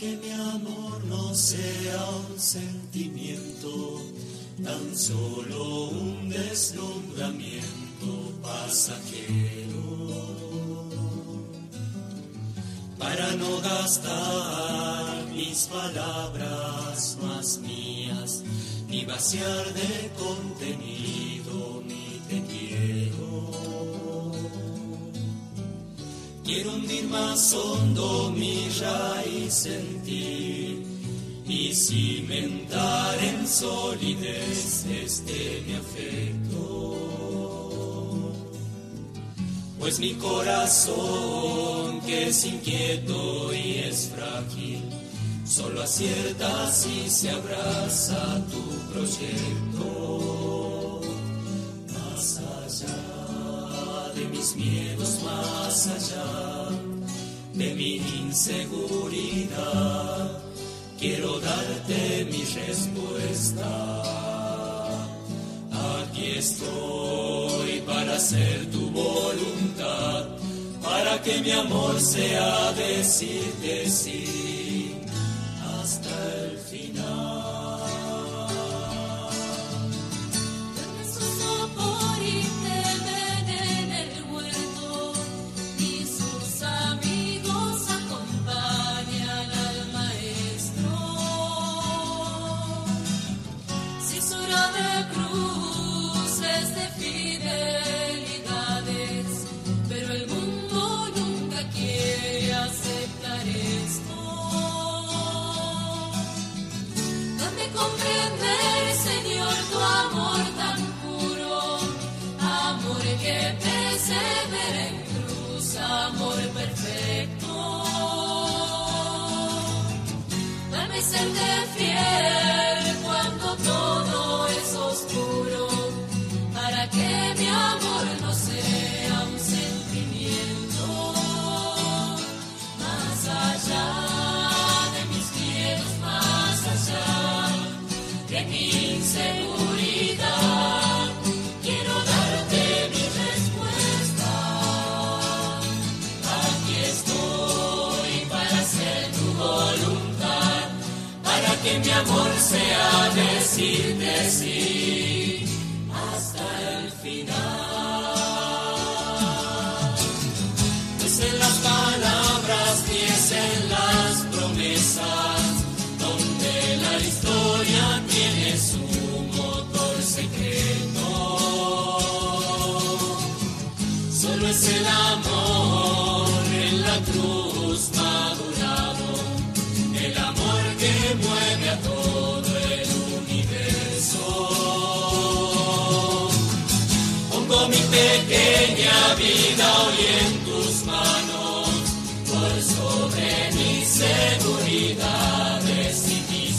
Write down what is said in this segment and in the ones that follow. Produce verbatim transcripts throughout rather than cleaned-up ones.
que mi amor no sea un sentimiento, tan solo un deslumbramiento pasajero, para no gastar mis palabras más mías, ni vaciar de contenido mi te quiero. Quiero hundir más hondo mi raíz en ti y cimentar en solidez este mi afecto. Pues mi corazón, que es inquieto y es frágil, solo acierta si se abraza a tu proyecto. Más allá de mis miedos, más allá de mi inseguridad, quiero darte mi respuesta. Aquí estoy para hacer tu voluntad, para que mi amor sea decirte sí hasta el final. Dame su sopor y te ven en el huerto, y sus amigos acompañan al maestro. Si es hora de cruces, de fidelidades, pero el mundo nunca quiere aceptar esto. Dame comprender, Señor, tu amor tan puro, amor que persevera en cruz, amor perfecto. Dame serte fiel cuando todo es oscuro, para que mi amor no sea un sentimiento. Más allá de mis miedos, más allá de mi inseguridad, quiero darte mi respuesta. Aquí estoy para hacer tu voluntad, para que mi amor sea decirte sí hasta el final. Es en las palabras y es en las promesas donde la historia tiene su motor secreto. Solo es el amor en la cruz madurado, el amor que mueve a todo el universo. Pongo mi pequeña vida hoy en tus manos, por sobre mis seguridades y mis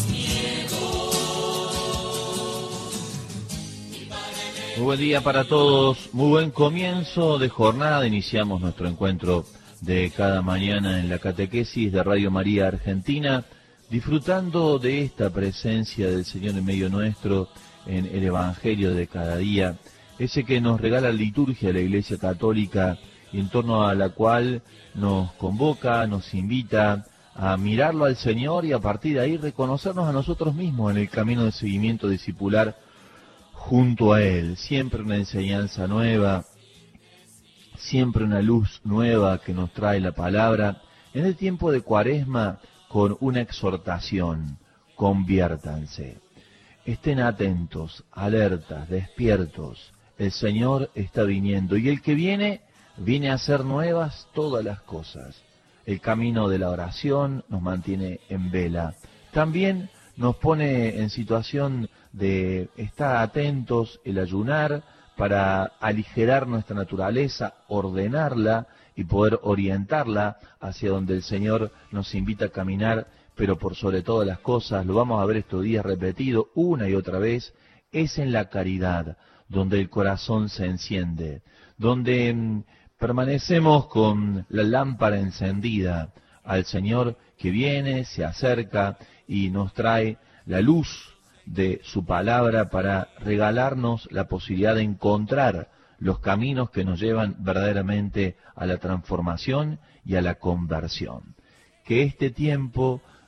miedos. Muy buen día para todos, muy buen comienzo de jornada. Iniciamos nuestro encuentro de cada mañana en la catequesis de Radio María Argentina, disfrutando de esta presencia del Señor en medio nuestro, en el Evangelio de cada día, ese que nos regala la liturgia de la Iglesia Católica y en torno a la cual nos convoca, nos invita a mirarlo al Señor y a partir de ahí reconocernos a nosotros mismos en el camino de seguimiento discipular junto a Él. Siempre una enseñanza nueva, siempre una luz nueva que nos trae la palabra. En el tiempo de Cuaresma, con una exhortación: conviértanse. Estén atentos, alertas, despiertos. El Señor está viniendo y el que viene, viene a hacer nuevas todas las cosas. El camino de la oración nos mantiene en vela. También nos pone en situación de estar atentos, el ayunar, para aligerar nuestra naturaleza, ordenarla y poder orientarla hacia donde el Señor nos invita a caminar, pero por sobre todas las cosas, lo vamos a ver estos días repetido una y otra vez, es en la caridad donde el corazón se enciende, donde mmm, permanecemos con la lámpara encendida al Señor que viene, se acerca y nos trae la luz de su palabra para regalarnos la posibilidad de encontrar los caminos que nos llevan verdaderamente a la transformación y a la conversión. Que este tiempo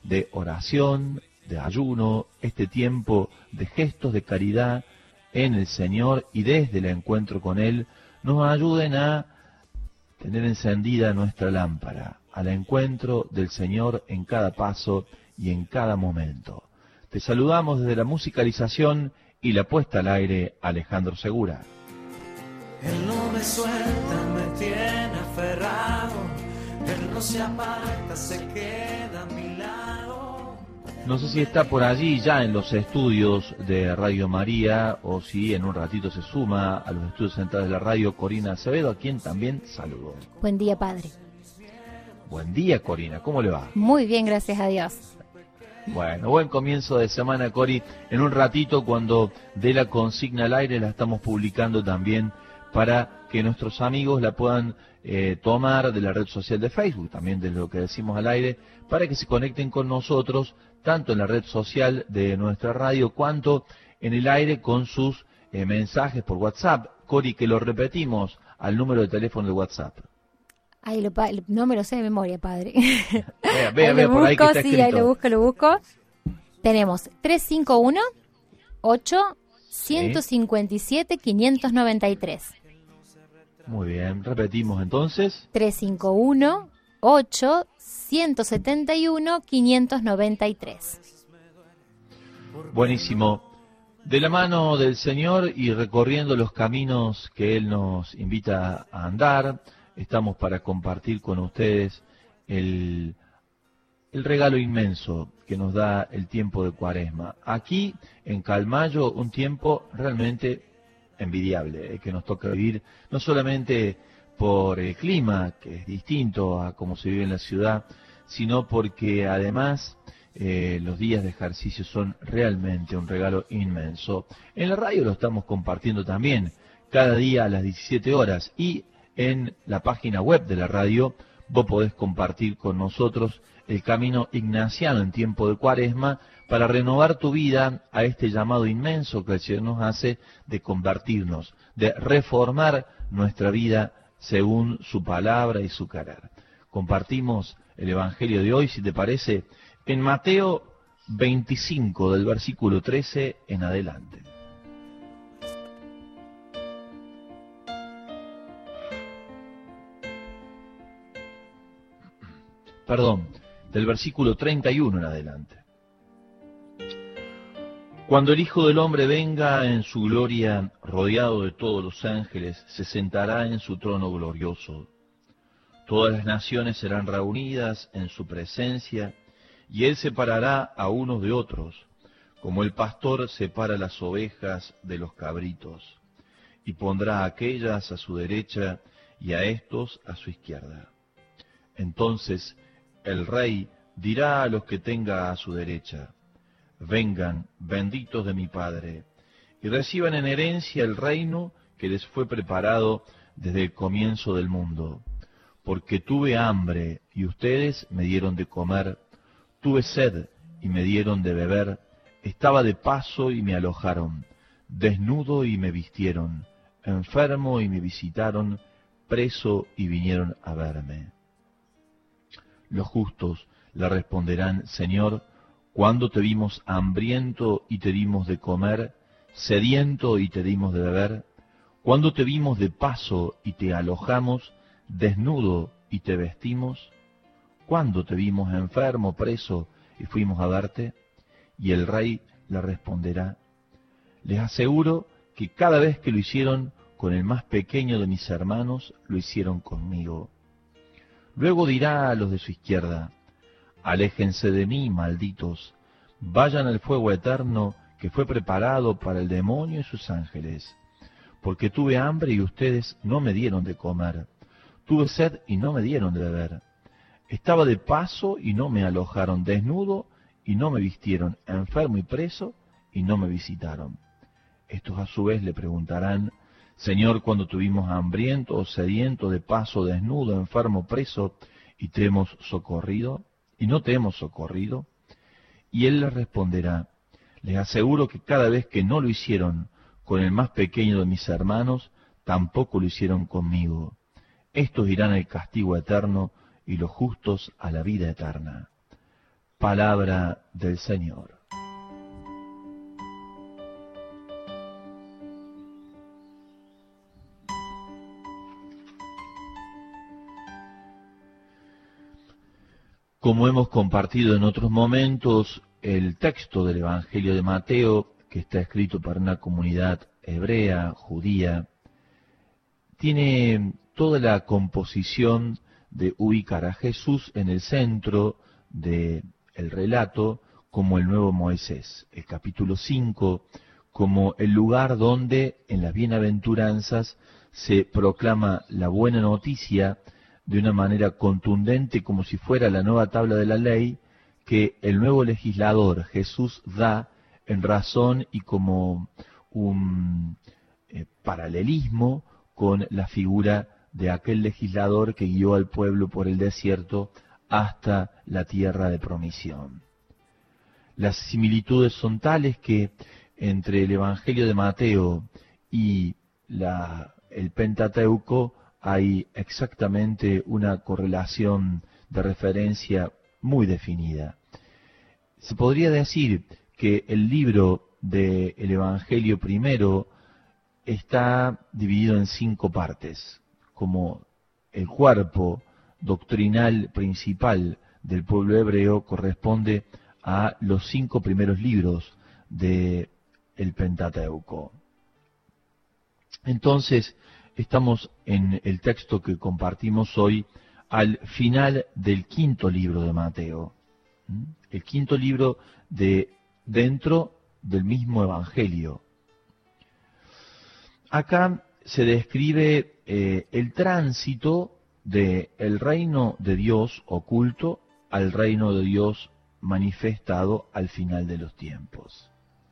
de oración, de ayuno, este tiempo de gestos de caridad en el Señor y desde el encuentro con Él, nos ayuden a tener encendida nuestra lámpara, al encuentro del Señor en cada paso y en cada momento. Te saludamos desde la musicalización y la puesta al aire, Alejandro Segura. Él no me suelta, me tiene aferrado, Él no se aparta, se queda a mi lado. No sé si está por allí ya en los estudios de Radio María o si en un ratito se suma a los estudios centrales de la radio Corina Acevedo, a quien también saludo. Buen día, padre. Buen día, Corina, ¿cómo le va? Muy bien, gracias a Dios. Bueno, buen comienzo de semana, Cori. En un ratito, cuando dé la consigna al aire, la estamos publicando también para que nuestros amigos la puedan eh, tomar de la red social de Facebook, también de lo que decimos al aire, para que se conecten con nosotros, tanto en la red social de nuestra radio, cuanto en el aire con sus eh, mensajes por WhatsApp. Cori, que lo repetimos al número de teléfono de WhatsApp. Ay, lo, no me lo sé de memoria, padre. Vea, vea, vea, por ahí que está escrito. Sí, ahí lo busco, lo busco. Tenemos tres cinco uno, ocho, ciento cincuenta y siete, quinientos noventa y tres. Muy bien, repetimos entonces. tres cinco uno, ocho, ciento setenta y uno, quinientos noventa y tres. Buenísimo. De la mano del Señor y recorriendo los caminos que Él nos invita a andar, estamos para compartir con ustedes el, el regalo inmenso que nos da el tiempo de Cuaresma. Aquí, en Calmayo, un tiempo realmente envidiable, eh, que nos toca vivir, no solamente por el clima, que es distinto a cómo se vive en la ciudad, sino porque además eh, los días de ejercicio son realmente un regalo inmenso. En la radio lo estamos compartiendo también, cada día a las diecisiete horas, y en la página web de la radio vos podés compartir con nosotros el camino ignaciano en tiempo de Cuaresma para renovar tu vida a este llamado inmenso que el Señor nos hace de convertirnos, de reformar nuestra vida según su palabra y su querer. Compartimos el Evangelio de hoy, si te parece, en Mateo veinticinco, del versículo trece en adelante. Perdón, del versículo treinta y uno en adelante. Cuando el Hijo del Hombre venga en su gloria, rodeado de todos los ángeles, se sentará en su trono glorioso. Todas las naciones serán reunidas en su presencia, y Él separará a unos de otros, como el pastor separa las ovejas de los cabritos, y pondrá a aquellas a su derecha y a estos a su izquierda. Entonces el Rey dirá a los que tenga a su derecha: vengan, benditos de mi Padre, y reciban en herencia el reino que les fue preparado desde el comienzo del mundo. Porque tuve hambre, y ustedes me dieron de comer, tuve sed, y me dieron de beber, estaba de paso, y me alojaron, desnudo, y me vistieron, enfermo, y me visitaron, preso, y vinieron a verme. Los justos le responderán: Señor, ¿cuándo te vimos hambriento y te dimos de comer, sediento y te dimos de beber? ¿Cuándo te vimos de paso y te alojamos, desnudo y te vestimos? ¿Cuándo te vimos enfermo, preso y fuimos a verte? Y el Rey le responderá: les aseguro que cada vez que lo hicieron con el más pequeño de mis hermanos, lo hicieron conmigo. Luego dirá a los de su izquierda: aléjense de mí, malditos, vayan al fuego eterno que fue preparado para el demonio y sus ángeles. Porque tuve hambre y ustedes no me dieron de comer, tuve sed y no me dieron de beber, estaba de paso y no me alojaron, desnudo y no me vistieron, enfermo y preso y no me visitaron. Estos a su vez le preguntarán: Señor, ¿cuándo tuvimos hambriento o sediento, de paso, desnudo, enfermo, preso, y te hemos socorrido? ¿Y no te hemos socorrido? Y él les responderá: les aseguro que cada vez que no lo hicieron con el más pequeño de mis hermanos, tampoco lo hicieron conmigo. Estos irán al castigo eterno y los justos a la vida eterna. palabra del Señor. Como hemos compartido en otros momentos, el texto del Evangelio de Mateo, que está escrito para una comunidad hebrea, judía, tiene toda la composición de ubicar a Jesús en el centro del relato como el nuevo Moisés, el capítulo cinco como el lugar donde en las bienaventuranzas se proclama la buena noticia de una manera contundente, como si fuera la nueva tabla de la ley, que el nuevo legislador Jesús da en razón y como un eh, paralelismo con la figura de aquel legislador que guió al pueblo por el desierto hasta la tierra de promisión. Las similitudes son tales que entre el Evangelio de Mateo y la, el Pentateuco hay exactamente una correlación de referencia muy definida. Se podría decir que el libro del Evangelio primero está dividido en cinco partes, como el cuerpo doctrinal principal del pueblo hebreo corresponde a los cinco primeros libros del Pentateuco. Entonces, estamos en el texto que compartimos hoy al final del quinto libro de Mateo. El quinto libro de dentro del mismo Evangelio. Acá se describe eh, el tránsito del reino de Dios oculto al reino de Dios manifestado al final de los tiempos.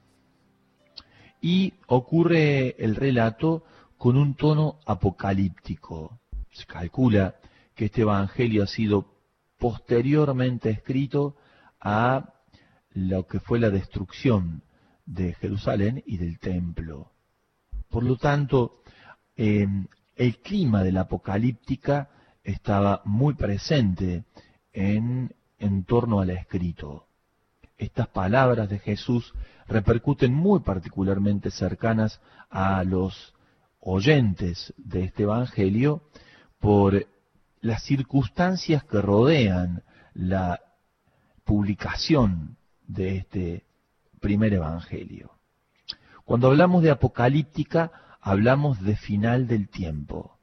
Y ocurre el relato con un tono apocalíptico. Se calcula que este evangelio ha sido posteriormente escrito a lo que fue la destrucción de Jerusalén y del templo. Por lo tanto, eh, el clima de la apocalíptica estaba muy presente en, en torno al escrito. Estas palabras de Jesús repercuten muy particularmente cercanas a los oyentes de este evangelio por las circunstancias que rodean la publicación de este primer evangelio. Cuando hablamos de apocalíptica, hablamos de final del tiempo.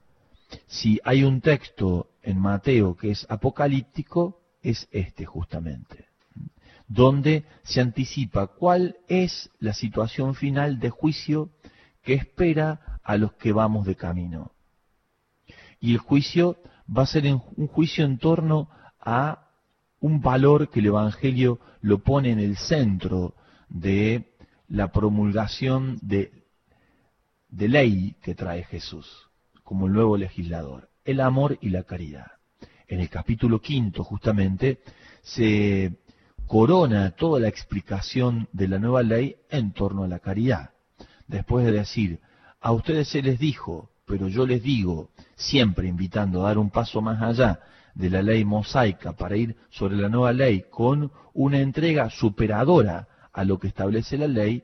Si hay un texto en Mateo que es apocalíptico, es este justamente, donde se anticipa cuál es la situación final de juicio que espera a los que vamos de camino. Y el juicio va a ser un juicio en torno a un valor que el Evangelio lo pone en el centro de la promulgación de, de ley que trae Jesús, como el nuevo legislador, el amor y la caridad. En el capítulo quinto, justamente, se corona toda la explicación de la nueva ley en torno a la caridad. Después de decir, a ustedes se les dijo, pero yo les digo, siempre invitando a dar un paso más allá de la ley mosaica para ir sobre la nueva ley con una entrega superadora a lo que establece la ley,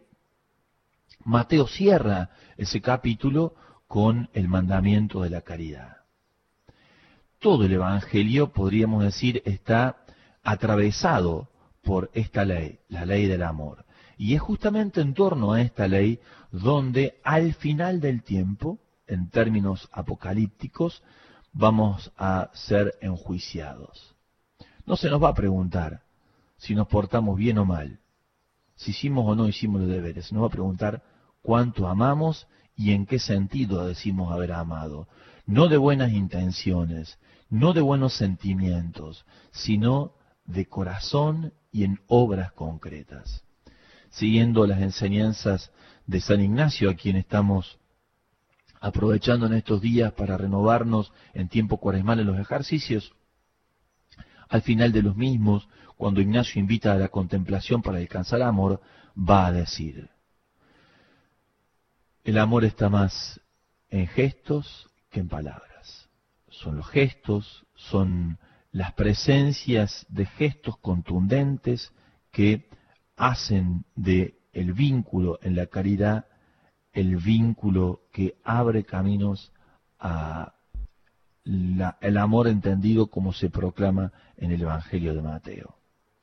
Mateo cierra ese capítulo con el mandamiento de la caridad. Todo el Evangelio, podríamos decir, está atravesado por esta ley, la ley del amor. Y es justamente en torno a esta ley donde al final del tiempo, en términos apocalípticos, vamos a ser enjuiciados. No se nos va a preguntar si nos portamos bien o mal, si hicimos o no hicimos los deberes. Se nos va a preguntar cuánto amamos y en qué sentido decimos haber amado. No de buenas intenciones, no de buenos sentimientos, sino de corazón y en obras concretas. Siguiendo las enseñanzas de San Ignacio, a quien estamos aprovechando en estos días para renovarnos en tiempo cuaresmal en los ejercicios, al final de los mismos, cuando Ignacio invita a la contemplación para alcanzar amor, va a decir, el amor está más en gestos que en palabras. Son los gestos, son las presencias de gestos contundentes que hacen de el vínculo en la caridad el vínculo que abre caminos a la, el amor entendido como se proclama en el Evangelio de Mateo.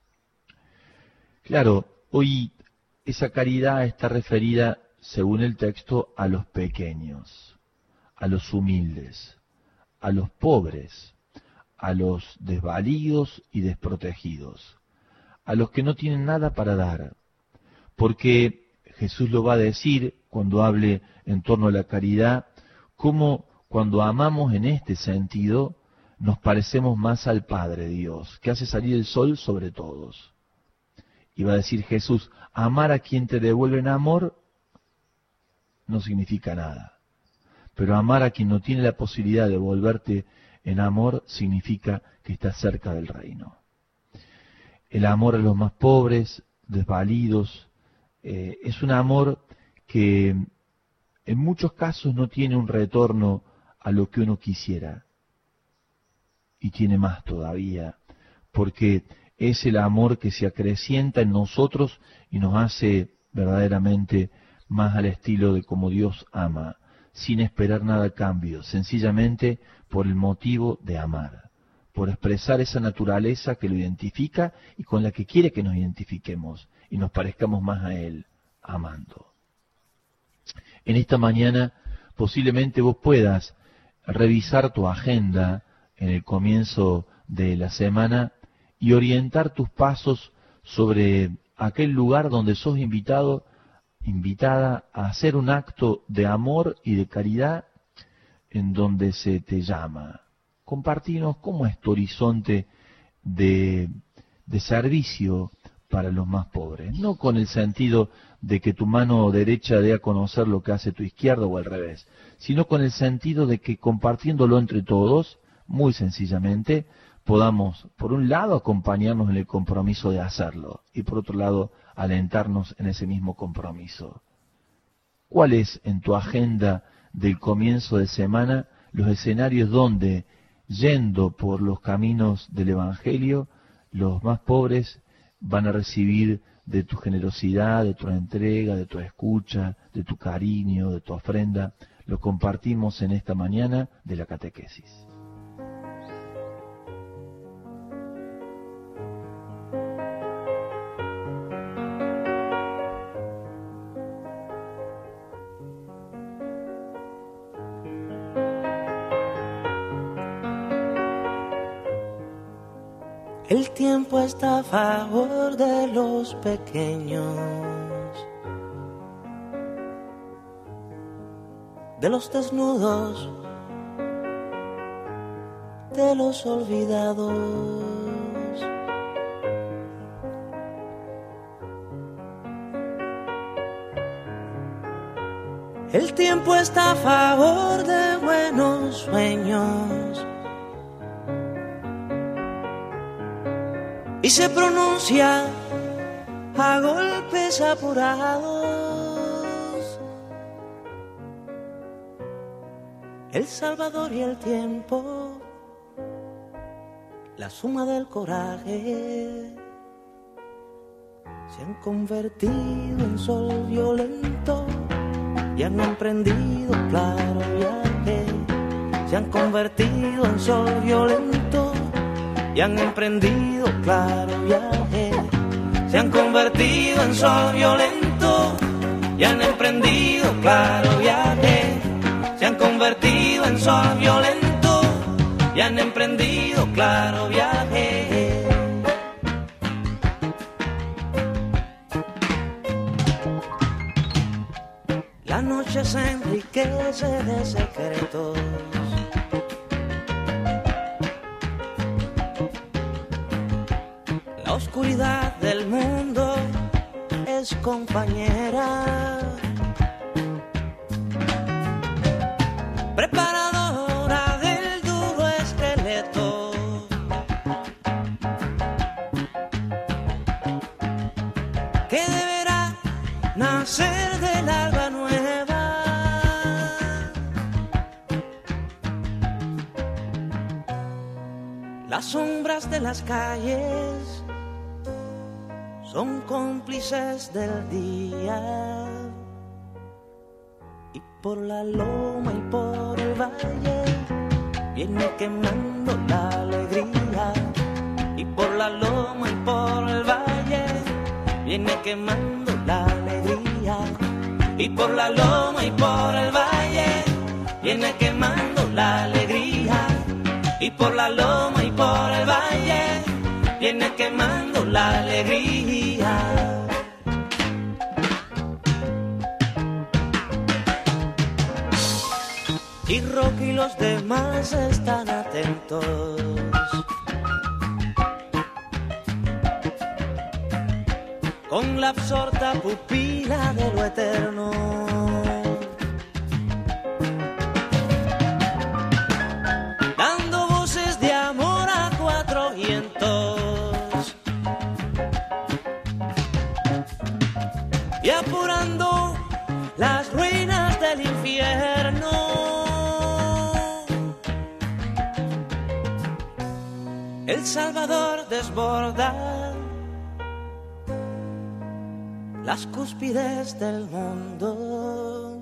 Claro, hoy esa caridad está referida, según el texto, a los pequeños, a los humildes, a los pobres, a los desvalidos y desprotegidos, a los que no tienen nada para dar, porque Jesús lo va a decir cuando hable en torno a la caridad, cómo cuando amamos en este sentido nos parecemos más al Padre Dios, que hace salir el sol sobre todos. Y va a decir Jesús, amar a quien te devuelve en amor no significa nada, pero amar a quien no tiene la posibilidad de devolverte en amor significa que estás cerca del reino. El amor a los más pobres, desvalidos, eh, es un amor que en muchos casos no tiene un retorno a lo que uno quisiera, y tiene más todavía, porque es el amor que se acrecienta en nosotros y nos hace verdaderamente más al estilo de como Dios ama, sin esperar nada a cambio, sencillamente por el motivo de amar, por expresar esa naturaleza que lo identifica y con la que quiere que nos identifiquemos y nos parezcamos más a Él, amando. En esta mañana posiblemente vos puedas revisar tu agenda en el comienzo de la semana y orientar tus pasos sobre aquel lugar donde sos invitado, invitada a hacer un acto de amor y de caridad en donde se te llama. Compartinos cómo es tu horizonte de, de servicio para los más pobres, no con el sentido de que tu mano derecha dé a conocer lo que hace tu izquierda o al revés, sino con el sentido de que compartiéndolo entre todos, muy sencillamente, podamos, por un lado, acompañarnos en el compromiso de hacerlo, y por otro lado, alentarnos en ese mismo compromiso. ¿Cuál es en tu agenda del comienzo de semana los escenarios donde, yendo por los caminos del Evangelio, los más pobres van a recibir de tu generosidad, de tu entrega, de tu escucha, de tu cariño, de tu ofrenda? Lo compartimos en esta mañana de la catequesis. El tiempo está a favor de los pequeños, de los desnudos, de los olvidados. El tiempo está a favor de buenos sueños y se pronuncia a golpes apurados. El Salvador y el tiempo, la suma del coraje, se han convertido en sol violento y han emprendido claro viaje. Se han convertido en sol violento y han emprendido claro viaje. Se han convertido en sol violento y han emprendido claro viaje. Se han convertido en sol violento y han emprendido claro viaje. La noche se enriquece de secretos, la oscuridad del mundo es compañera, preparadora del duro esqueleto. Que deberá nacer del alba nueva. Las sombras de las calles son cómplices del día, y por la loma y por el valle viene quemando la alegría, y por la loma y por el valle viene quemando la alegría, y por la loma y por el valle viene quemando la alegría, y por la loma y por el valle viene quemando la alegría. Y Rocky y los demás están atentos, con la absorta pupila de lo eterno. Dando voces de amor a cuatro vientos y apurando las ruinas del infierno. El Salvador desborda las cúspides del mundo,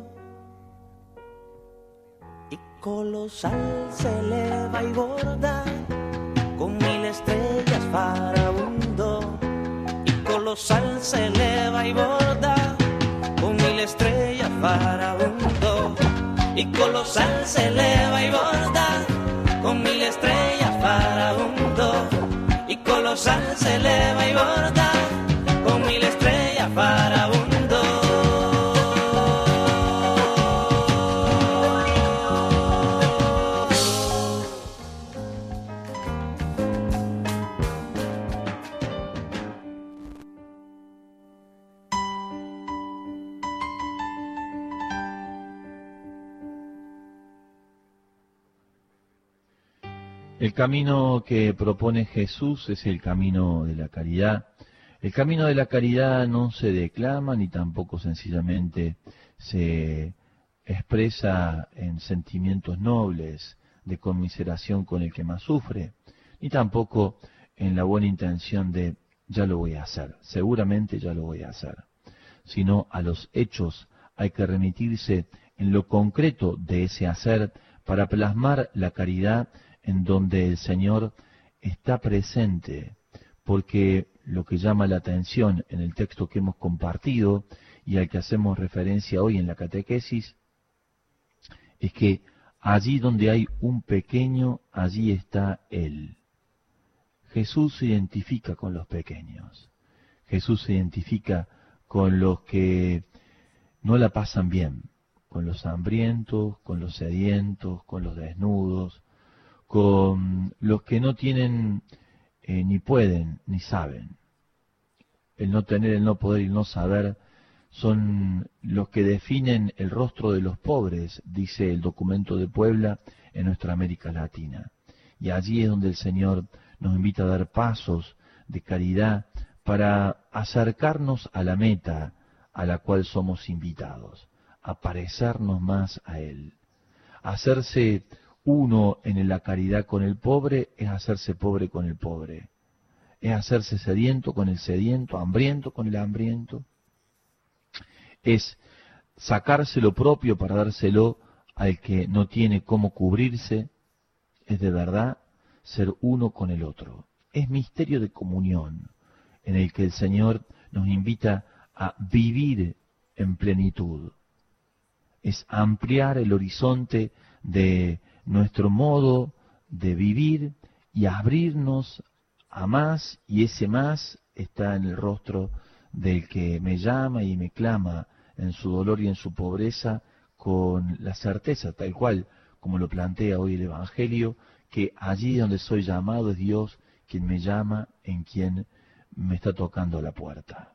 y colosal se eleva y borda con mil estrellas vagabundo, y colosal se eleva y borda con mil estrellas vagabundo, y colosal se eleva y borda con mil estrellas vagabundo, y colosal se eleva y borda con mil estrellas vagabundo. El camino que propone Jesús es el camino de la caridad. El camino de la caridad no se declama ni tampoco sencillamente se expresa en sentimientos nobles de conmiseración con el que más sufre, ni tampoco en la buena intención de ya lo voy a hacer, seguramente ya lo voy a hacer, sino a los hechos. Hay que remitirse en lo concreto de ese hacer para plasmar la caridad en donde el Señor está presente, porque lo que llama la atención en el texto que hemos compartido y al que hacemos referencia hoy en la catequesis es que allí donde hay un pequeño, allí está Él. Jesús se identifica con los pequeños, Jesús se identifica con los que no la pasan bien, con los hambrientos, con los sedientos, con los desnudos, con los que no tienen, eh, ni pueden, ni saben. El no tener, el no poder y el no saber son los que definen el rostro de los pobres, dice el documento de Puebla en nuestra América Latina. Y allí es donde el Señor nos invita a dar pasos de caridad para acercarnos a la meta a la cual somos invitados, a parecernos más a Él. Hacerse uno en la caridad con el pobre es hacerse pobre con el pobre, es hacerse sediento con el sediento, hambriento con el hambriento, es sacarse lo propio para dárselo al que no tiene cómo cubrirse, es de verdad ser uno con el otro. Es misterio de comunión en el que el Señor nos invita a vivir en plenitud. Es ampliar el horizonte de nuestro modo de vivir y abrirnos a más, y ese más está en el rostro del que me llama y me clama en su dolor y en su pobreza, con la certeza, tal cual como lo plantea hoy el Evangelio, que allí donde soy llamado es Dios quien me llama, en quien me está tocando la puerta.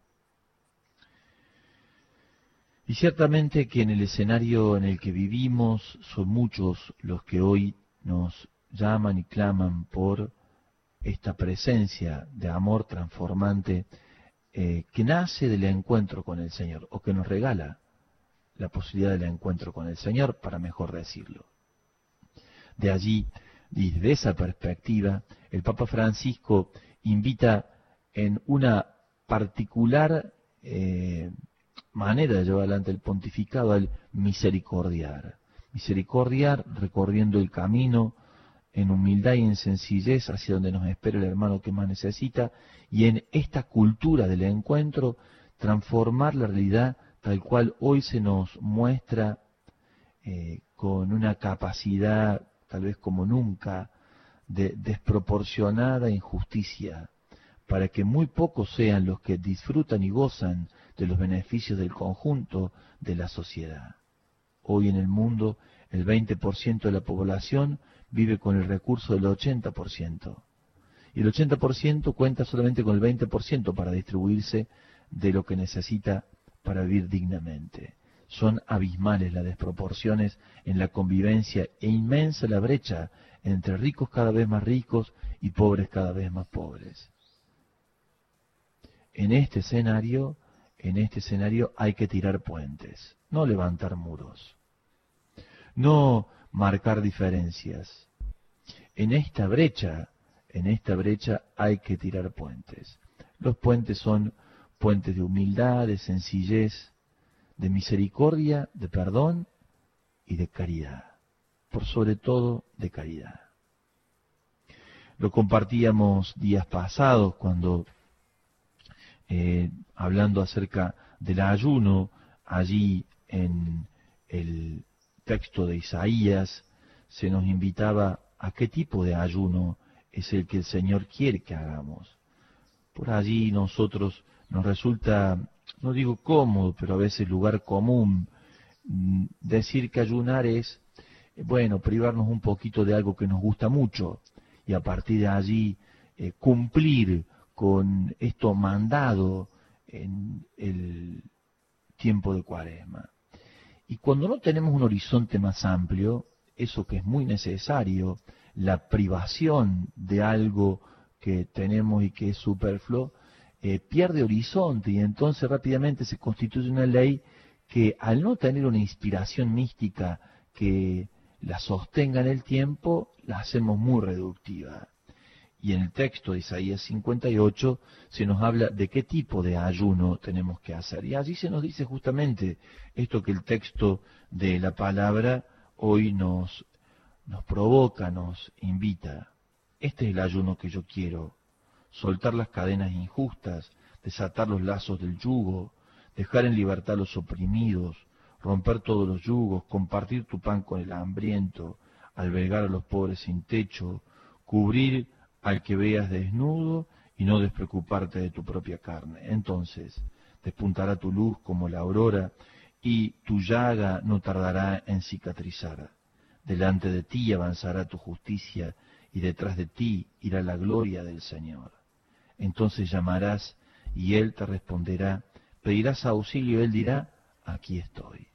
Y ciertamente que en el escenario en el que vivimos son muchos los que hoy nos llaman y claman por esta presencia de amor transformante eh, que nace del encuentro con el Señor, o que nos regala la posibilidad del encuentro con el Señor, para mejor decirlo. De allí, desde esa perspectiva, el Papa Francisco invita en una particular eh, manera de llevar adelante el pontificado al misericordiar. Misericordiar recorriendo el camino en humildad y en sencillez hacia donde nos espera el hermano que más necesita, y en esta cultura del encuentro transformar la realidad tal cual hoy se nos muestra eh, con una capacidad tal vez como nunca de desproporcionada injusticia, para que muy pocos sean los que disfrutan y gozan de los beneficios del conjunto de la sociedad. Hoy en el mundo el veinte por ciento de la población vive con el recurso del ochenta por ciento. Y el ochenta por ciento cuenta solamente con el veinte por ciento para distribuirse de lo que necesita para vivir dignamente. Son abismales las desproporciones en la convivencia e inmensa la brecha entre ricos cada vez más ricos y pobres cada vez más pobres. En este escenario, en este escenario hay que tirar puentes, no levantar muros, no marcar diferencias. En esta brecha, en esta brecha hay que tirar puentes. Los puentes son puentes de humildad, de sencillez, de misericordia, de perdón y de caridad. Por sobre todo, de caridad. Lo compartíamos días pasados cuando, eh, hablando acerca del ayuno, allí en el texto de Isaías, se nos invitaba a qué tipo de ayuno es el que el Señor quiere que hagamos. Por allí nosotros nos resulta, no digo cómodo, pero a veces lugar común, decir que ayunar es, bueno, privarnos un poquito de algo que nos gusta mucho y a partir de allí eh, cumplir con esto mandado en el tiempo de Cuaresma. Y cuando no tenemos un horizonte más amplio, eso que es muy necesario, la privación de algo que tenemos y que es superfluo, eh, pierde horizonte y entonces rápidamente se constituye una ley que al no tener una inspiración mística que la sostenga en el tiempo, la hacemos muy reductiva. Y en el texto de Isaías cincuenta y ocho se nos habla de qué tipo de ayuno tenemos que hacer. Y allí se nos dice justamente esto que el texto de la palabra hoy nos, nos provoca, nos invita. Este es el ayuno que yo quiero. Soltar las cadenas injustas, desatar los lazos del yugo, dejar en libertad a los oprimidos, romper todos los yugos, compartir tu pan con el hambriento, albergar a los pobres sin techo, cubrir al que veas desnudo y no despreocuparte de tu propia carne. Entonces despuntará tu luz como la aurora y tu llaga no tardará en cicatrizar. Delante de ti avanzará tu justicia y detrás de ti irá la gloria del Señor. Entonces llamarás y Él te responderá, pedirás auxilio y Él dirá, aquí estoy.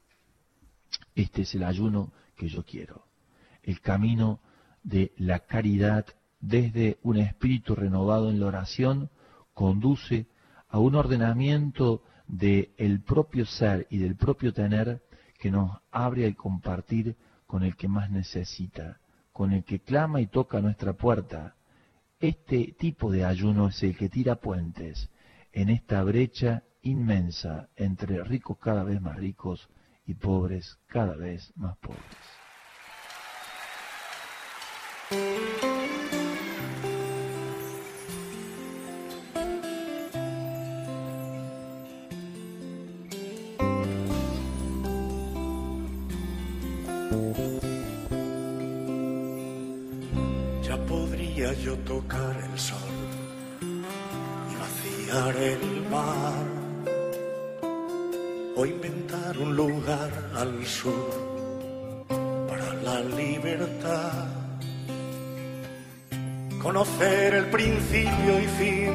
Este es el ayuno que yo quiero, el camino de la caridad desde un espíritu renovado en la oración conduce a un ordenamiento del propio ser y del propio tener que nos abre al compartir con el que más necesita, con el que clama y toca nuestra puerta. Este tipo de ayuno es el que tira puentes en esta brecha inmensa entre ricos cada vez más ricos y pobres cada vez más pobres. Ya podría yo tocar el sol y vaciar el mar, o inventar un lugar al sur para la libertad, conocer el principio y fin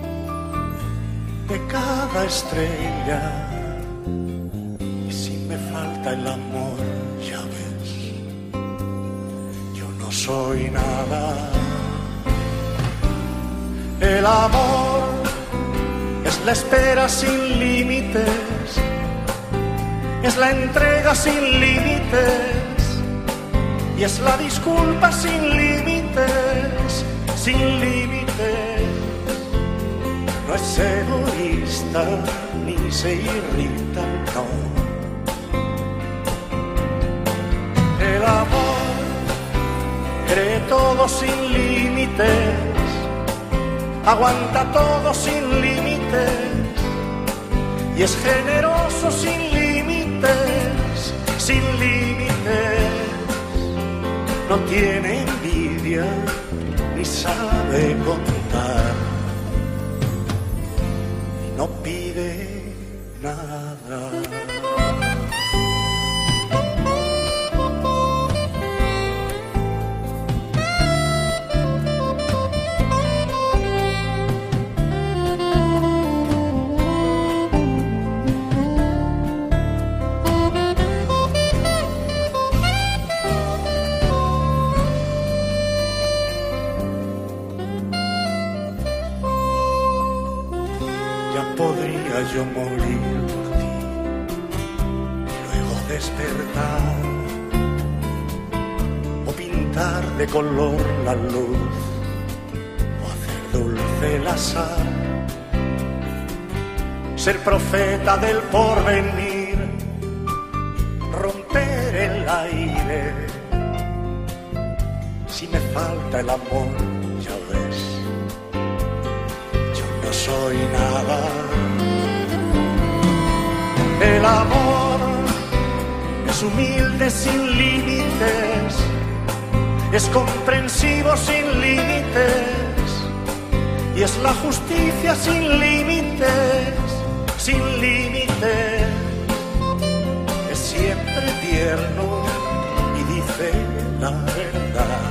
de cada estrella. Y si me falta el amor, ya ves, yo no soy nada. El amor es la espera sin límites, es la entrega sin límites y es la disculpa sin límites. sin límite, no es egoísta ni se irrita, no. El amor cree todo sin límites, aguanta todo sin límites y es generoso sin límites, sin límites. No tiene envidia ni sabe contar y no pide nada. Podría yo morir por ti, luego despertar o pintar de color la luz o hacer dulce el azar, ser profeta del porvenir, romper el aire. Si me falta el amor, ya ves, yo no soy nada. El amor es humilde sin límites, es comprensivo sin límites y es la justicia sin límites, sin límites. Es siempre tierno y dice la verdad.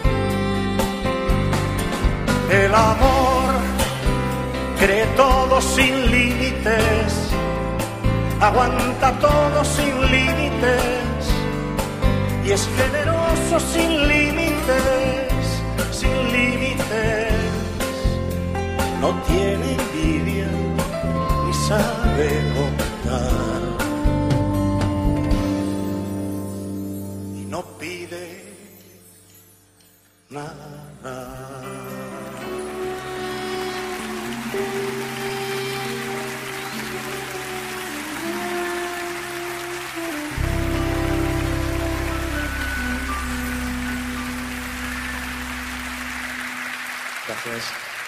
El amor cree todo sin límites, aguanta todo sin límites y es generoso sin límites, sin límites. No tiene envidia ni sabe contar y no pide nada. Gracias.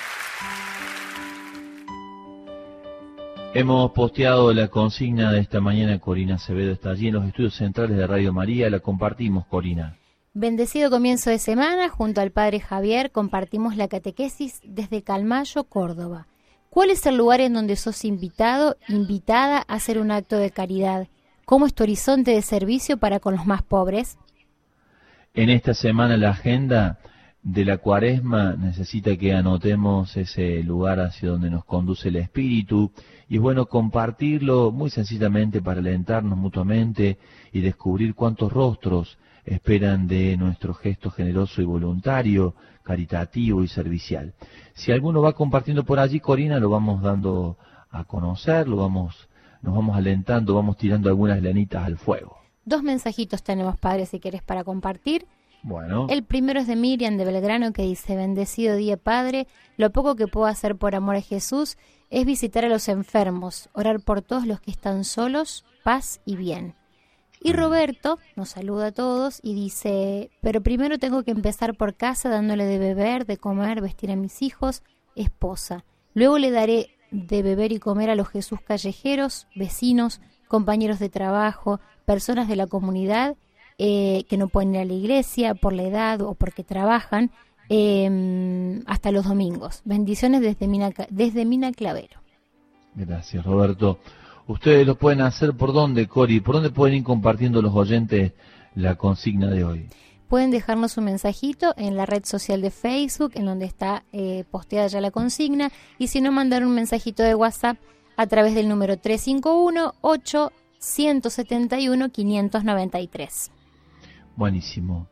Hemos posteado la consigna de esta mañana. Corina Acevedo está allí en los estudios centrales de Radio María. La compartimos, Corina. Bendecido comienzo de semana. Junto al Padre Javier compartimos la catequesis desde Calmayo, Córdoba. ¿Cuál es el lugar en donde sos invitado, invitada a hacer un acto de caridad? ¿Cómo es tu horizonte de servicio para con los más pobres? En esta semana la agenda de la Cuaresma necesita que anotemos ese lugar hacia donde nos conduce el Espíritu, y es bueno compartirlo muy sencillamente para alentarnos mutuamente y descubrir cuántos rostros esperan de nuestro gesto generoso y voluntario, caritativo y servicial. Si alguno va compartiendo por allí, Corina, lo vamos dando a conocer, lo vamos, nos vamos alentando, vamos tirando algunas lanitas al fuego. Dos mensajitos tenemos, Padre, si querés, para compartir. Bueno. El primero es de Miriam de Belgrano, que dice: bendecido día, Padre, lo poco que puedo hacer por amor a Jesús es visitar a los enfermos, orar por todos los que están solos, paz y bien. Y Roberto nos saluda a todos y dice: pero primero tengo que empezar por casa dándole de beber, de comer, vestir a mis hijos, esposa. Luego le daré de beber y comer a los Jesús callejeros, vecinos, compañeros de trabajo, personas de la comunidad eh, que no pueden ir a la iglesia por la edad o porque trabajan, eh, hasta los domingos. Bendiciones desde Mina, desde Mina Clavero. Gracias, Roberto. Ustedes lo pueden hacer por dónde, Cori, por dónde pueden ir compartiendo los oyentes la consigna de hoy. Pueden dejarnos un mensajito en la red social de Facebook, en donde está eh, posteada ya la consigna, y si no, mandar un mensajito de WhatsApp a través del número tres cinco uno, ocho siete uno, cinco nueve tres. Buenísimo.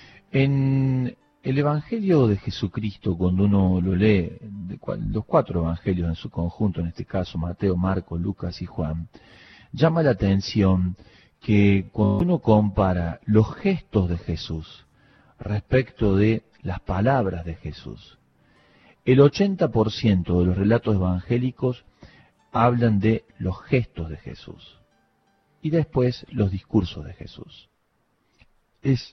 En el Evangelio de Jesucristo, cuando uno lo lee, de cual, los cuatro evangelios en su conjunto, en este caso Mateo, Marcos, Lucas y Juan, llama la atención que cuando uno compara los gestos de Jesús respecto de las palabras de Jesús, El ochenta por ciento de los relatos evangélicos hablan de los gestos de Jesús y después los discursos de Jesús. Es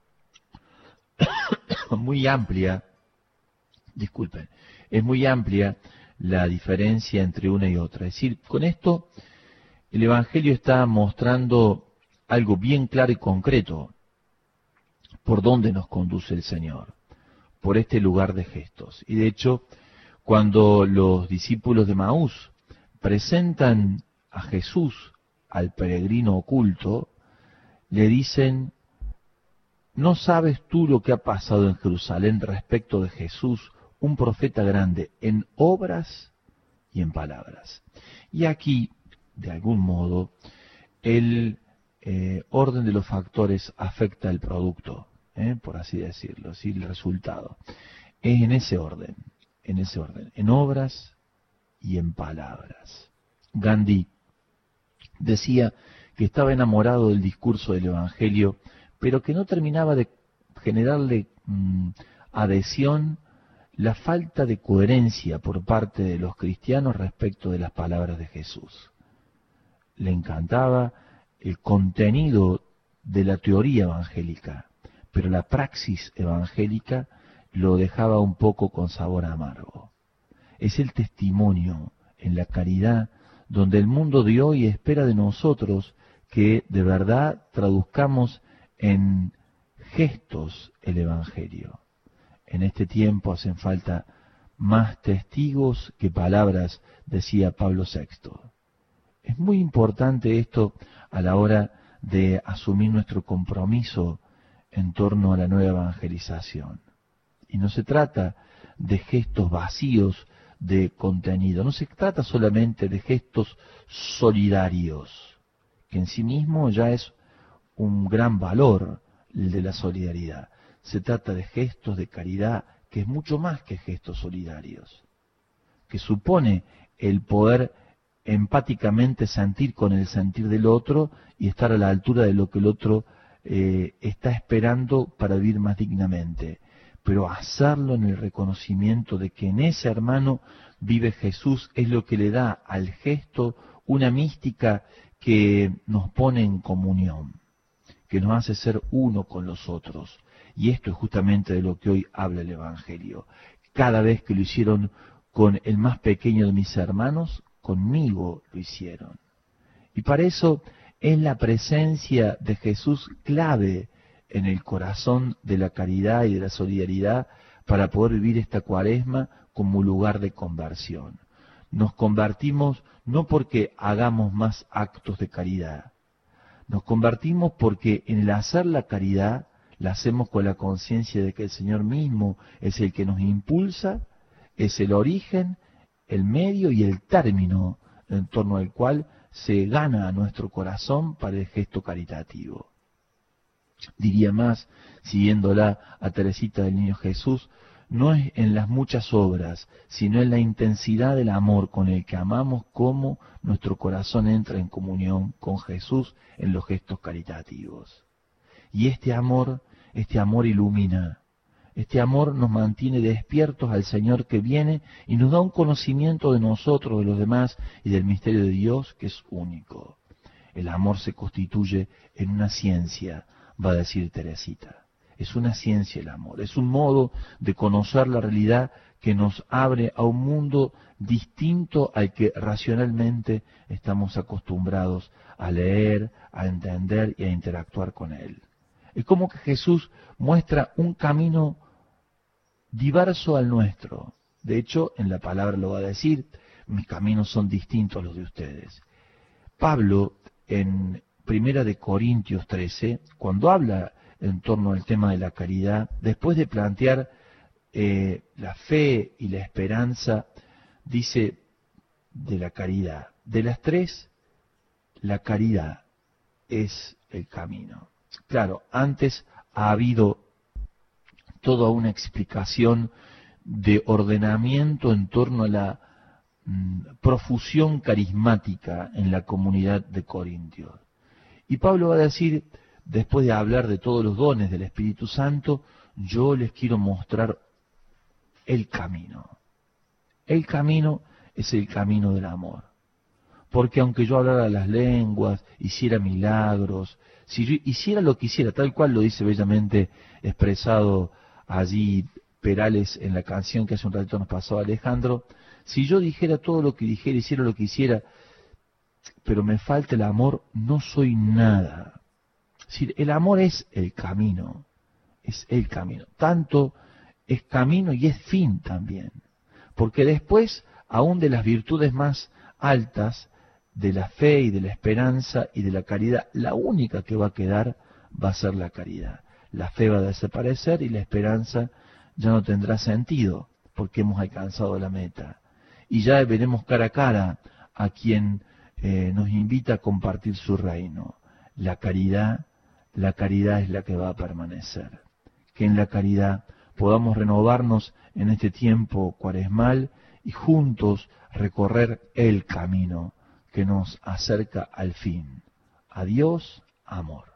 muy amplia, disculpen, es muy amplia la diferencia entre una y otra. Es decir, con esto el Evangelio está mostrando algo bien claro y concreto, por dónde nos conduce el Señor, por este lugar de gestos. Y de hecho, cuando los discípulos de Maús presentan a Jesús al peregrino oculto, le dicen: ¿no sabes tú lo que ha pasado en Jerusalén respecto de Jesús, un profeta grande, en obras y en palabras? Y aquí, de algún modo, el eh, orden de los factores afecta el producto, eh, por así decirlo, ¿sí? El resultado. Es en ese orden, en ese orden, en obras y en palabras. Gandhi decía que estaba enamorado del discurso del Evangelio, pero que no terminaba de generarle mmm, adhesión la falta de coherencia por parte de los cristianos respecto de las palabras de Jesús. Le encantaba el contenido de la teoría evangélica, pero la praxis evangélica lo dejaba un poco con sabor amargo. Es el testimonio en la caridad donde el mundo de hoy espera de nosotros que de verdad traduzcamos en gestos el Evangelio. En este tiempo hacen falta más testigos que palabras, decía Pablo sexto. Es muy importante esto a la hora de asumir nuestro compromiso en torno a la nueva evangelización. Y no se trata de gestos vacíos de contenido, no se trata solamente de gestos solidarios, que en sí mismo ya es un gran valor el de la solidaridad. Se trata de gestos de caridad, que es mucho más que gestos solidarios, que supone el poder empáticamente sentir con el sentir del otro y estar a la altura de lo que el otro eh, está esperando para vivir más dignamente, pero hacerlo en el reconocimiento de que en ese hermano vive Jesús es lo que le da al gesto una mística que nos pone en comunión, que nos hace ser uno con los otros. Y esto es justamente de lo que hoy habla el Evangelio. Cada vez que lo hicieron con el más pequeño de mis hermanos, conmigo lo hicieron. Y para eso es la presencia de Jesús clave en el corazón de la caridad y de la solidaridad para poder vivir esta cuaresma como lugar de conversión. Nos convertimos no porque hagamos más actos de caridad, nos convertimos porque en el hacer la caridad la hacemos con la conciencia de que el Señor mismo es el que nos impulsa, es el origen, el medio y el término en torno al cual se gana a nuestro corazón para el gesto caritativo. Diría más, siguiéndola a Teresita del Niño Jesús, no es en las muchas obras, sino en la intensidad del amor con el que amamos cómo nuestro corazón entra en comunión con Jesús en los gestos caritativos. Y este amor, este amor ilumina, este amor nos mantiene despiertos al Señor que viene y nos da un conocimiento de nosotros, de los demás y del misterio de Dios que es único. El amor se constituye en una ciencia, va a decir Teresita. Es una ciencia el amor, es un modo de conocer la realidad que nos abre a un mundo distinto al que racionalmente estamos acostumbrados a leer, a entender y a interactuar con él. Es como que Jesús muestra un camino diverso al nuestro. De hecho, en la palabra lo va a decir, mis caminos son distintos a los de ustedes. Pablo, en Primera de Corintios trece, cuando habla en torno al tema de la caridad, después de plantear eh, la fe y la esperanza, dice de la caridad. De las tres, la caridad es el camino. Claro, antes ha habido toda una explicación de ordenamiento en torno a la mm, profusión carismática en la comunidad de Corintios. Y Pablo va a decir, después de hablar de todos los dones del Espíritu Santo, yo les quiero mostrar el camino. El camino es el camino del amor. Porque aunque yo hablara las lenguas, hiciera milagros, si yo hiciera lo que hiciera, tal cual lo dice bellamente expresado allí Perales en la canción que hace un ratito nos pasó Alejandro, si yo dijera todo lo que dijera, hiciera lo que hiciera, pero me falta el amor, no soy nada. Es decir, el amor es el camino, es el camino. Tanto es camino y es fin también. Porque después, aún de las virtudes más altas, de la fe y de la esperanza y de la caridad, la única que va a quedar va a ser la caridad. La fe va a desaparecer y la esperanza ya no tendrá sentido, porque hemos alcanzado la meta. Y ya veremos cara a cara a quien eh, nos invita a compartir su reino. La caridad, la caridad es la que va a permanecer. Que en la caridad podamos renovarnos en este tiempo cuaresmal y juntos recorrer el camino que nos acerca al fin. A Dios, amor.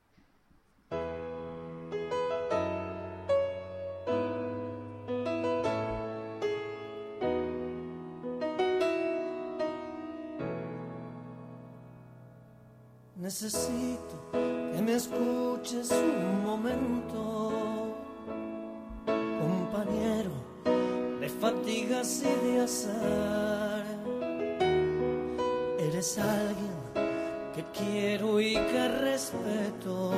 Necesito que me escuches un momento, compañero de fatigas y de azar. Eres alguien que quiero y que respeto,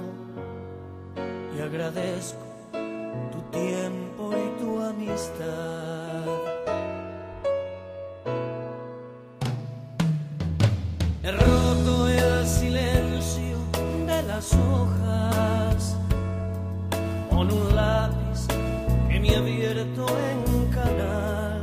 y agradezco tu tiempo y tu amistad. He roto el silencio de las hojas con un lápiz que me ha abierto en canal,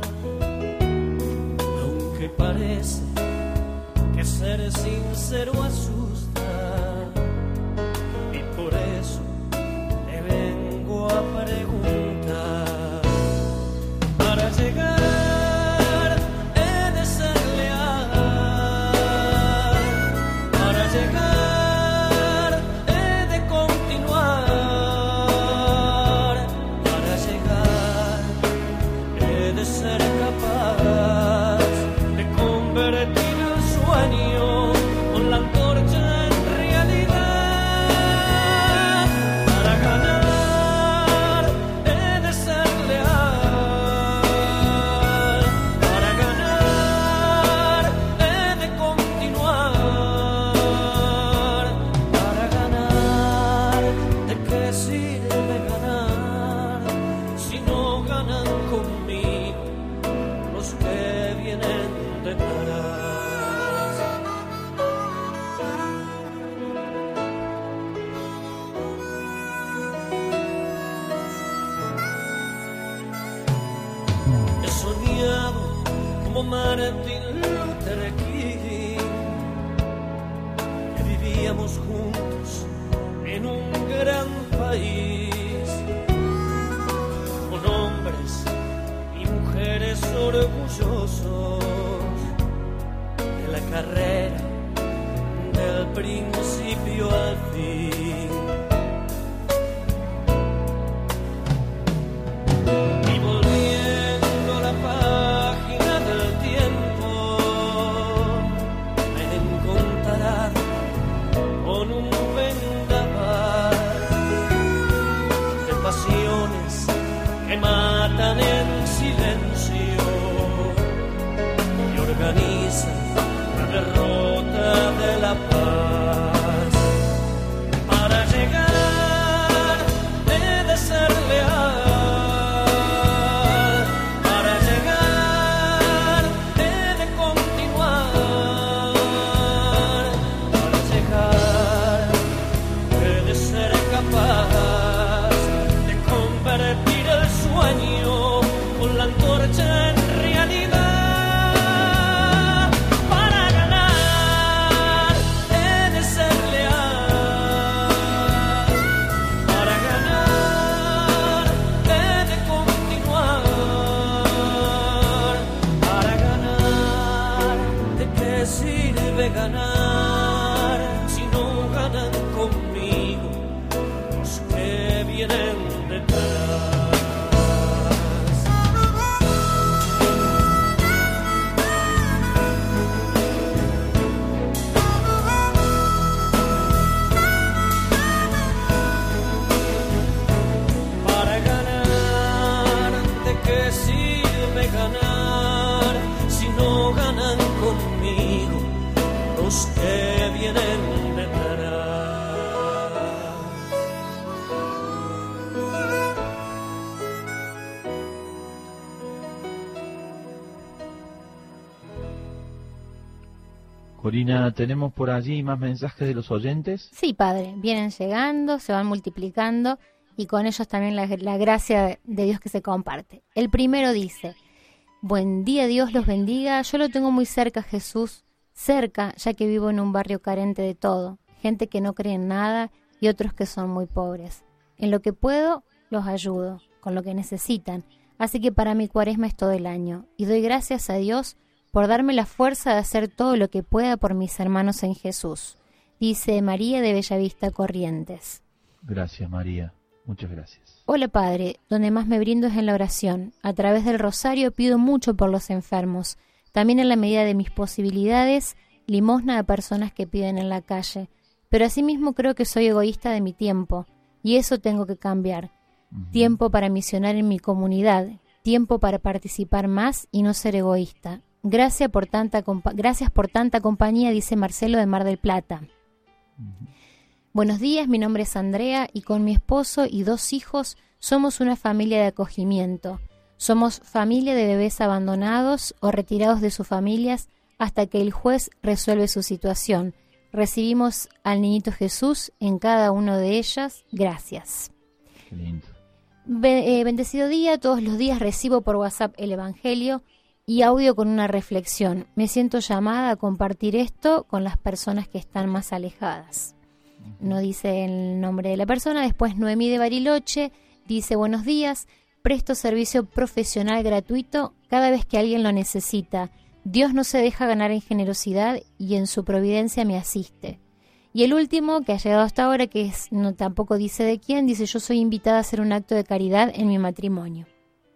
aunque parece que ser sincero asusta, y por eso te vengo a preguntar. Para llegar he de ser leal, para llegar he de continuar, para llegar he de ser capaz de convertir el sueño con la antorcha en realidad. Para ganar he de ser leal, para ganar he de continuar, para ganar. ¿De qué sirve ganar si no ganan conmigo los que vienen detrás? He soñado como Martin Luther King, que vivíamos juntos en un gran país, con hombres y mujeres orgullosos de la carrera del principio al fin. Y volviendo a la página del tiempo, me he encontrado con un vendaval de pasiones que matan en silencio y organizan la derrota de la paz. Para llegar he de ser leal, para llegar he de continuar, para llegar he de ser capaz de convertir el sueño con la antorcha en realidad. Para ganar he de ser leal, para ganar he de continuar, para ganar. ¿De qué sirve ganar si no ganan conmigo los que vienen detrás? Corina, ¿tenemos por allí más mensajes de los oyentes? Sí, padre, vienen llegando, se van multiplicando y con ellos también la, la gracia de Dios que se comparte. El primero dice: buen día, Dios los bendiga, yo lo tengo muy cerca, Jesús, cerca, ya que vivo en un barrio carente de todo, gente que no cree en nada y otros que son muy pobres. En lo que puedo, los ayudo, con lo que necesitan, así que para mi cuaresma es todo el año, y doy gracias a Dios por darme la fuerza de hacer todo lo que pueda por mis hermanos en Jesús. Dice María de Bellavista, Corrientes. Gracias, María. Muchas gracias. Hola, Padre. Donde más me brindo es en la oración. A través del rosario pido mucho por los enfermos. También en la medida de mis posibilidades, limosna a personas que piden en la calle. Pero asimismo creo que soy egoísta de mi tiempo, y eso tengo que cambiar. Uh-huh. Tiempo para misionar en mi comunidad, tiempo para participar más y no ser egoísta. Gracias por tanta, compa- gracias por tanta compañía, dice Marcelo de Mar del Plata. Uh-huh. Buenos días, mi nombre es Andrea y con mi esposo y dos hijos somos una familia de acogimiento. Somos familia de bebés abandonados o retirados de sus familias hasta que el juez resuelve su situación. Recibimos al niñito Jesús en cada una de ellas. Gracias. Qué lindo. Be- eh, bendecido día. Todos los días recibo por WhatsApp el Evangelio y audio con una reflexión. Me siento llamada a compartir esto con las personas que están más alejadas. No dice el nombre de la persona. Después Noemí de Bariloche dice: buenos días, presto servicio profesional gratuito cada vez que alguien lo necesita. Dios no se deja ganar en generosidad y en su providencia me asiste. Y el último que ha llegado hasta ahora, que es, no tampoco dice de quién, dice: yo soy invitada a hacer un acto de caridad en mi matrimonio.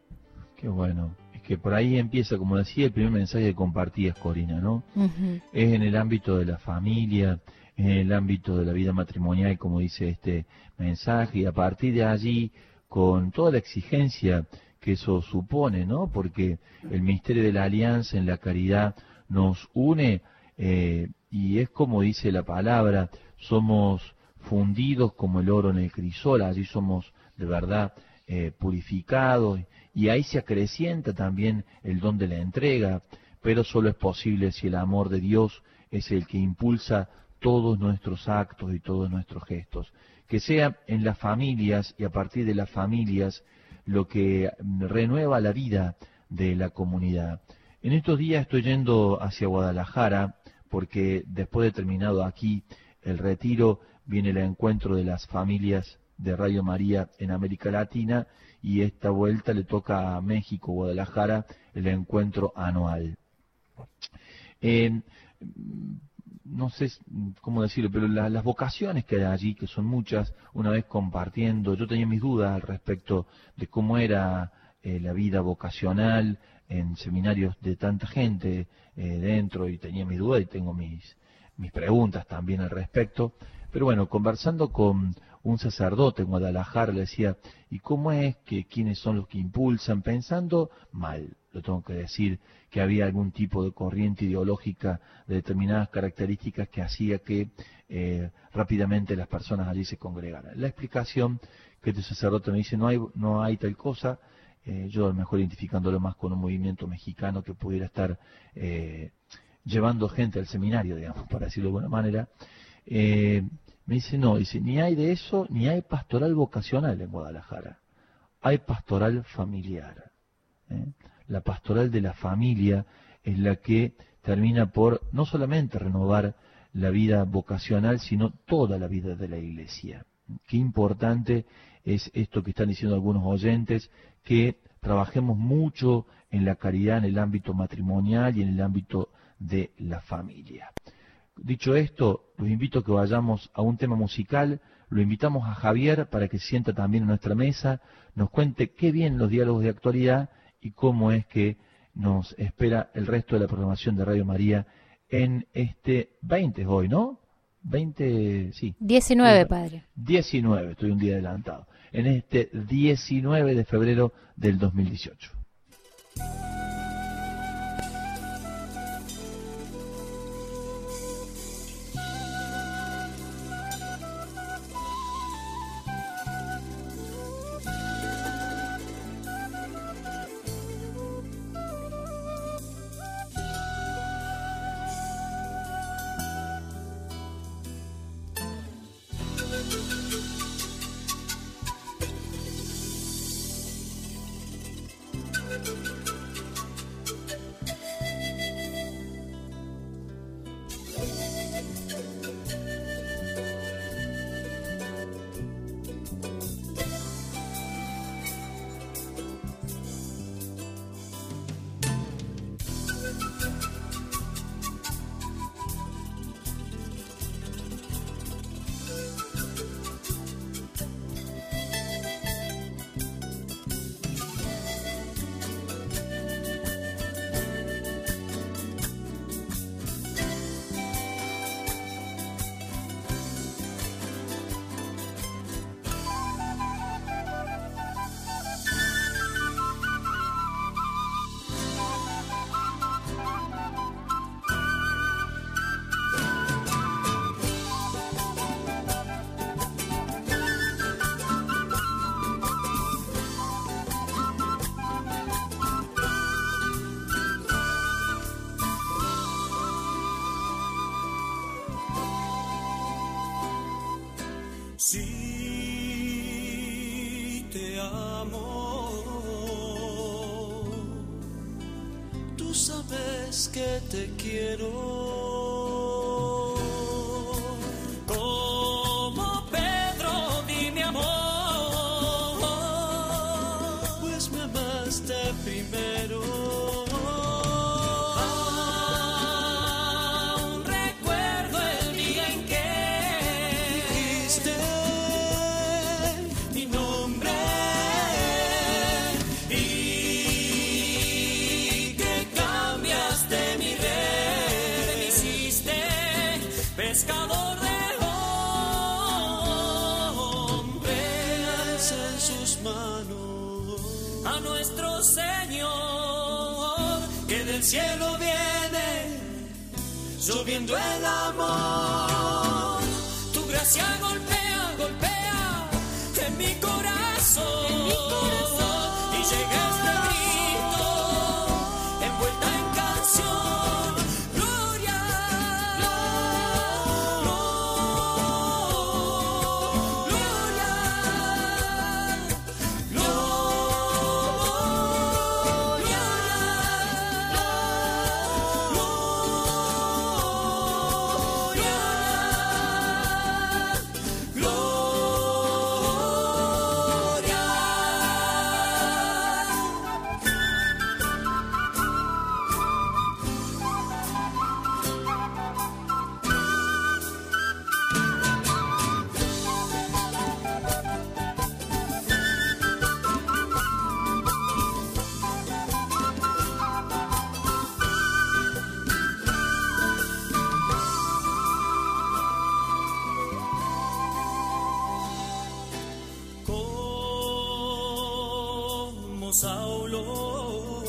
Qué bueno. Es que por ahí empieza, como decía, el primer mensaje que compartías, Corina, ¿no? Uh-huh. Es en el ámbito de la familia, en el ámbito de la vida matrimonial, como dice este mensaje, y a partir de allí, con toda la exigencia que eso supone, ¿no? Porque el misterio de la alianza en la caridad nos une, eh, y es como dice la palabra, somos fundidos como el oro en el crisol, allí somos de verdad eh, purificados, y ahí se acrecienta también el don de la entrega, pero solo es posible si el amor de Dios es el que impulsa todos nuestros actos y todos nuestros gestos. Que sea en las familias y a partir de las familias lo que renueva la vida de la comunidad. En estos días estoy yendo hacia Guadalajara porque después de terminado aquí el retiro viene el encuentro de las familias de Radio María en América Latina y esta vuelta le toca a México, Guadalajara, el encuentro anual. Eh, no sé cómo decirlo, pero la, las vocaciones que hay allí, que son muchas, una vez compartiendo, yo tenía mis dudas al respecto de cómo era eh, la vida vocacional en seminarios de tanta gente eh, dentro, y tenía mis dudas y tengo mis, mis preguntas también al respecto. Pero bueno, conversando con un sacerdote en Guadalajara, le decía, ¿y cómo es que quiénes son los que impulsan? Pensando mal, lo tengo que decir, que había algún tipo de corriente ideológica de determinadas características que hacía que eh, rápidamente las personas allí se congregaran. La explicación que este sacerdote me dice, no hay, no hay tal cosa, eh, yo a lo mejor identificándolo más con un movimiento mexicano que pudiera estar eh, llevando gente al seminario, digamos, para decirlo de buena manera. Eh, me dice, no, dice, ni hay de eso, ni hay pastoral vocacional en Guadalajara, hay pastoral familiar. ¿eh? La pastoral de la familia es la que termina por no solamente renovar la vida vocacional, sino toda la vida de la Iglesia. Qué importante es esto que están diciendo algunos oyentes, que trabajemos mucho en la caridad en el ámbito matrimonial y en el ámbito de la familia. Dicho esto, los invito a que vayamos a un tema musical, lo invitamos a Javier para que se sienta también en nuestra mesa, nos cuente qué bien los diálogos de actualidad y cómo es que nos espera el resto de la programación de Radio María en este veinte hoy, ¿no? veinte, sí. diecinueve, padre. diecinueve, estoy un día adelantado. En este diecinueve de febrero del dos mil dieciocho. Si te amo, tú sabes que te quiero. Como Pedro, dime amor, pues me amaste primero. Pescador de hombres, en sus manos a nuestro Señor, que del cielo viene lloviendo el amor. Tu gracia golpea, golpea en mi corazón, en mi corazón. Y llega este grito envuelta en canción. Saulo,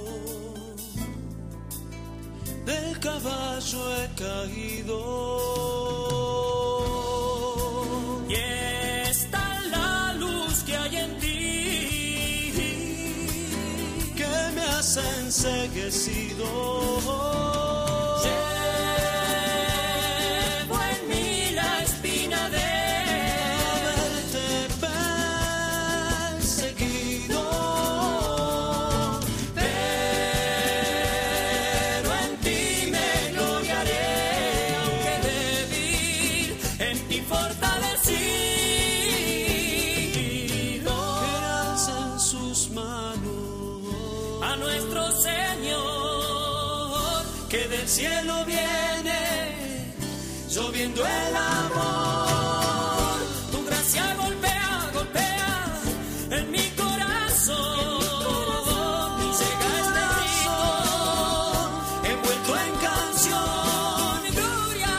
del caballo he caído, y está la luz que hay en ti, que me has enceguecido. Llevo en mí la espina de que del cielo viene lloviendo el amor. Tu gracia golpea, golpea en mi corazón, y llega este grito envuelto en canción. Gloria,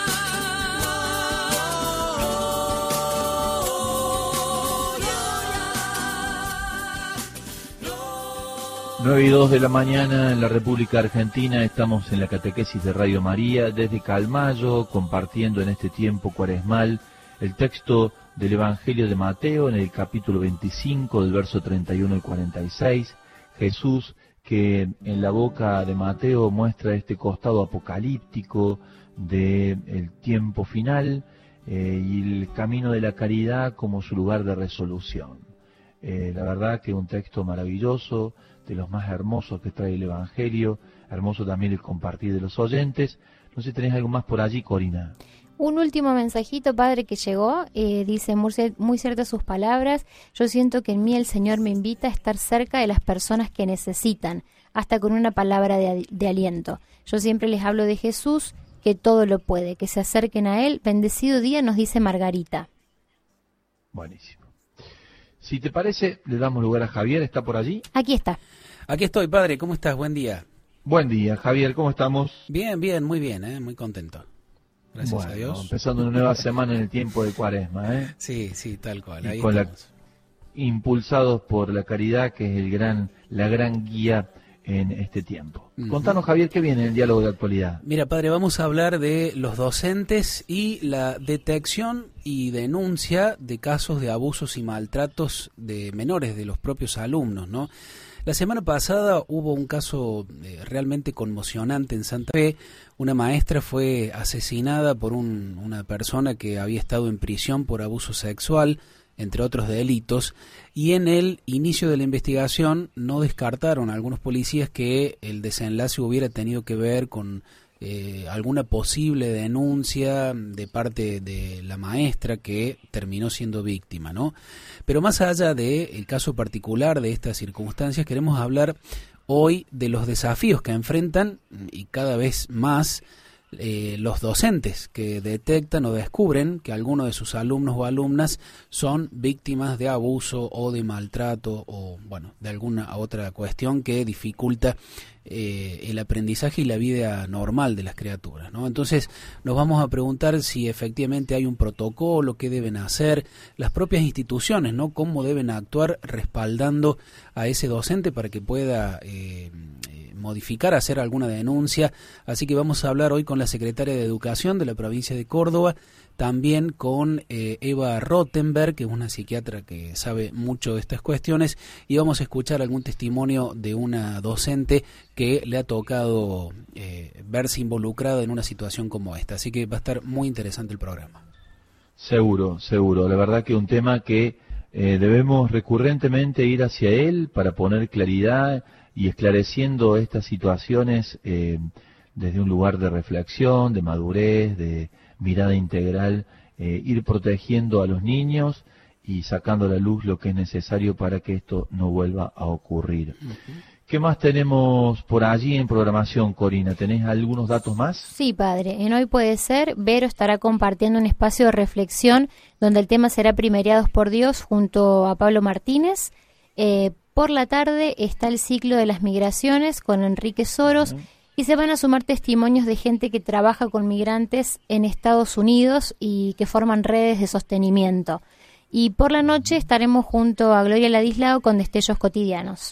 nueve y dos de la mañana en la República Argentina. Estamos en la catequesis de Radio María desde Calmayo, compartiendo en este tiempo cuaresmal el texto del Evangelio de Mateo en el capítulo veinticinco, del verso treinta y uno al cuarenta y seis. Jesús, que en la boca de Mateo muestra este costado apocalíptico del tiempo final, eh, y el camino de la caridad como su lugar de resolución. Eh, la verdad que un texto maravilloso, de los más hermosos que trae el Evangelio, hermoso también el compartir de los oyentes. No sé si tenés algo más por allí, Corina. Un último mensajito, padre, que llegó, eh, dice muy, muy ciertas sus palabras: yo siento que en mí el Señor me invita a estar cerca de las personas que necesitan, hasta con una palabra de, de aliento. Yo siempre les hablo de Jesús, que todo lo puede, que se acerquen a Él. Bendecido día, nos dice Margarita. Buenísimo. Si te parece, le damos lugar a Javier, ¿está por allí? Aquí está. Aquí estoy, padre, ¿cómo estás? Buen día. Buen día, Javier, ¿cómo estamos? Bien, bien, muy bien, ¿eh? Muy contento. Gracias bueno, a Dios. Empezando una nueva semana en el tiempo de Cuaresma, ¿eh? Sí, sí, tal cual. Y ahí con estamos. La, impulsados por la caridad, que es el gran, la gran guía en este tiempo. Uh-huh. Contanos, Javier, ¿qué viene en el diálogo de actualidad? Mira, padre, vamos a hablar de los docentes y la detección y denuncia de casos de abusos y maltratos de menores, de los propios alumnos, ¿no? La semana pasada hubo un caso eh, realmente conmocionante en Santa Fe. Una maestra fue asesinada por un, una persona que había estado en prisión por abuso sexual, entre otros delitos, y en el inicio de la investigación no descartaron a algunos policías que el desenlace hubiera tenido que ver con eh, alguna posible denuncia de parte de la maestra que terminó siendo víctima, ¿no? Pero más allá del caso particular de estas circunstancias, queremos hablar hoy de los desafíos que enfrentan, y cada vez más, Eh, los docentes que detectan o descubren que algunos de sus alumnos o alumnas son víctimas de abuso o de maltrato o, bueno, de alguna otra cuestión que dificulta eh, el aprendizaje y la vida normal de las criaturas, ¿no? Entonces nos vamos a preguntar si efectivamente hay un protocolo, qué deben hacer las propias instituciones, ¿no? Cómo deben actuar respaldando a ese docente para que pueda eh, modificar, hacer alguna denuncia. Así que vamos a hablar hoy con la secretaria de Educación de la provincia de Córdoba, también con eh, Eva Rottenberg, que es una psiquiatra que sabe mucho de estas cuestiones, y vamos a escuchar algún testimonio de una docente que le ha tocado eh, verse involucrada en una situación como esta. Así que va a estar muy interesante el programa. Seguro, seguro. La verdad que un tema que eh, debemos recurrentemente ir hacia él para poner claridad y esclareciendo estas situaciones eh, desde un lugar de reflexión, de madurez, de mirada integral, eh, ir protegiendo a los niños y sacando a la luz lo que es necesario para que esto no vuelva a ocurrir. Uh-huh. ¿Qué más tenemos por allí en programación, Corina? ¿Tenés algunos datos más? Sí, padre. En Hoy Puede Ser, Vero estará compartiendo un espacio de reflexión donde el tema será Primeriados por Dios junto a Pablo Martínez. Eh, Por la tarde está el ciclo de las migraciones con Enrique Soros, uh-huh, y se van a sumar testimonios de gente que trabaja con migrantes en Estados Unidos y que forman redes de sostenimiento. Y por la noche estaremos junto a Gloria Ladislao con Destellos Cotidianos.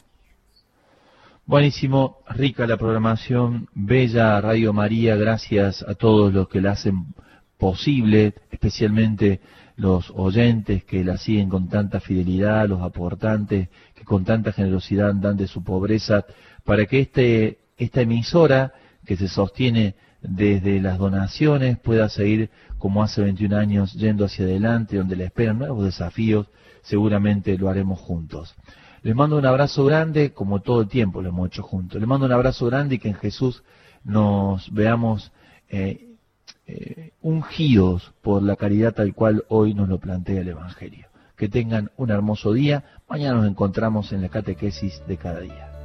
Buenísimo, rica la programación, bella Radio María, gracias a todos los que la hacen posible, especialmente los oyentes que la siguen con tanta fidelidad, los aportantes que con tanta generosidad dan de su pobreza, para que este esta emisora que se sostiene desde las donaciones pueda seguir como hace veintiún años yendo hacia adelante, donde le esperan nuevos desafíos. Seguramente lo haremos juntos. Les mando un abrazo grande, como todo el tiempo lo hemos hecho juntos. Les mando un abrazo grande y que en Jesús nos veamos eh, eh, ungidos por la caridad tal cual hoy nos lo plantea el Evangelio. Que tengan un hermoso día. Mañana nos encontramos en la catequesis de cada día.